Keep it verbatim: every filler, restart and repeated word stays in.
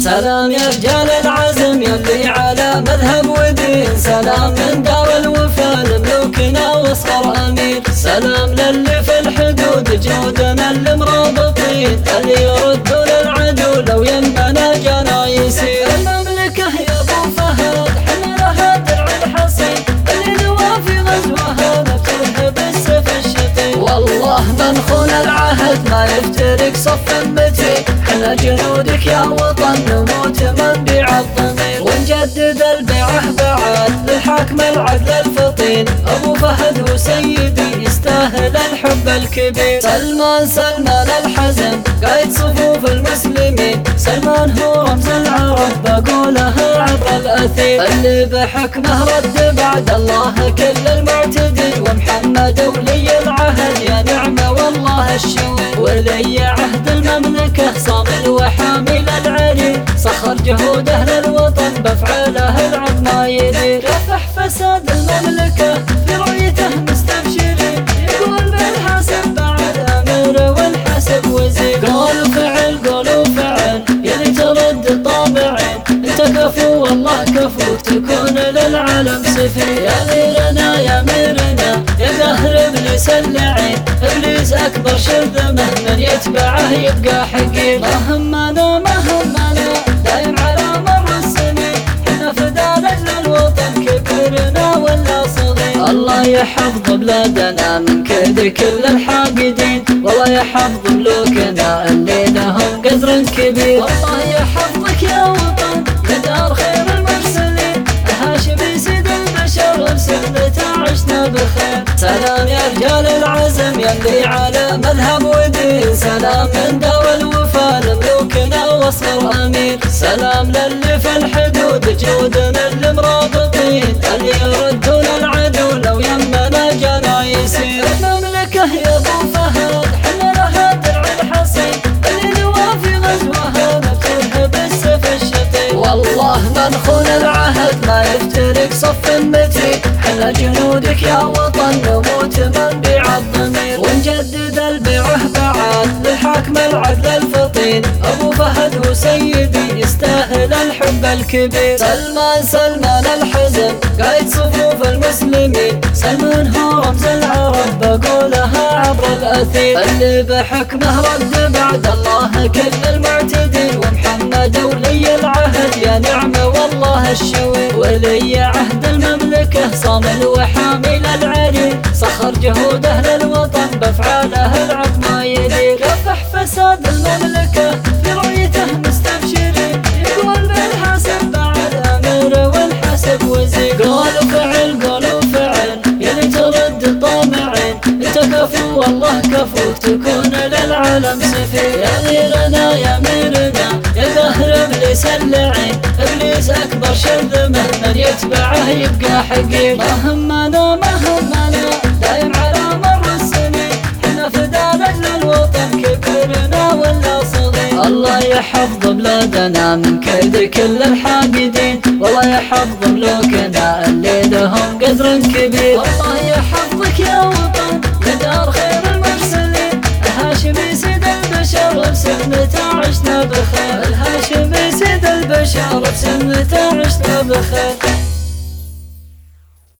سلام يا رجال العزم يلي على مذهب ودين، سلام من دار الوفا لملوكنا وصغر امير، سلام للي في الحدود جودنا اللي مرابطين، اللي يردوا للعدو لو يمنا جانا يسير. المملكة يا ابو فهد حملها درع الحصين، اللي نوى في غزوها نفتوها بالسيف الشقيق، والله من خون العهد ما يفترق صف متين، حنا جنودك يا وطن نموت من بيع الضمير، ونجدد البيعة بعد للحاكم العدل الفطين، ابو فهد وسيدي يستاهل الحب الكبير. سلمان سلمان الحزم قايد صفوف المسلمين، سلمان هو رمز العرب بقولها عبر الاثير، اللي بحكمه رد بعد الله كل المعتدين، ومحمد ولي العهد يا نعمه والله الشوير، ولي عهد المملكه صامل وحامل العري، سخر جهوده للوطن بافعاله العظم ما يدير، كافح فساد المملكه في رؤيته مستبشرين، يقول بالحسب بعد امير والحسب وزير، قول وفعل قول وفعل يلي ترد طابعين، انت كفو والله كفو تكون للعالم سفير، يا اميرنا يا اميرنا يا قهر ابليس اللعين، ابليس اكبر شرذمه من يتبعه يبقى حقير، ما همنا ما همنا دايم على مر السنين، احنا فدا لاجل الوطن كبرنا ولا صغير، الله يحفظ بلادنا من كيد كل الحاقدين، والله يحفظ ملوكنا اللي لهم قدر كبير، والله يحفظك يا وطن يا دار خير المرسلين، الهاشمي سيد البشر بسنته عشنا بخير. سلام يا رجال العزم يلي على مذهب ودين، سلام من دار الوفا لملوكنا وصغر امير، سلام للي في الحدود جودنا اللي مرابطين، اللي يردوا للعدو لو يمنا جانا يسير. المملكة يا ابو فهد حملها درع الحصين، اللي نوى في غزوها نفتوها بالسيف الشقيق، والله من خون العهد ما يفترق صف متين، حنا جنودك يا وطن نموت من بيع الضمير، ونجدد البيعة بعد للحاكم العدل الفطين، ابو فهد وسيدي يستاهل الحب الكبير. سلمان سلمان الحزم قايد صفوف المسلمين، سلمان هو رمز العرب بقولها عبر الاثير، اللي بحكمه رد بعد الله كل المعتدين، ومحمد ولي العهد يا نعمه والله الشوير، ولي عهد المملكه صامل وحامل العري، سخر جهوده للوطن بافعاله العظم ما يدير، كافح فساد المملكه في رؤيته مستبشرين، يقول بالحسب بعد امير والحسب وزير، قول وفعل قول وفعل يلي ترد طامعين، انت كفو والله كفو تكون للعالم سفير، يا اميرنا يا اميرنا يا قهر ابليس اللعين، ابليس اكبر شرذمه من يتبعه يبقى حقير، ما همنا ما همنا دايم على مر السنين، احنا فدا لاجل الوطن كبرنا ولا صغير، الله يحفظ بلادنا من كيد كل الحاقدين، والله يحفظ ملوكنا اللي لهم قدر كبير، والله يحفظك يا وطن يا دار خير المرسلين، الهاشمي سيد البشر بسنته عشنا بخير، الهاشمي سيد البشر بسنته عشنا بخير.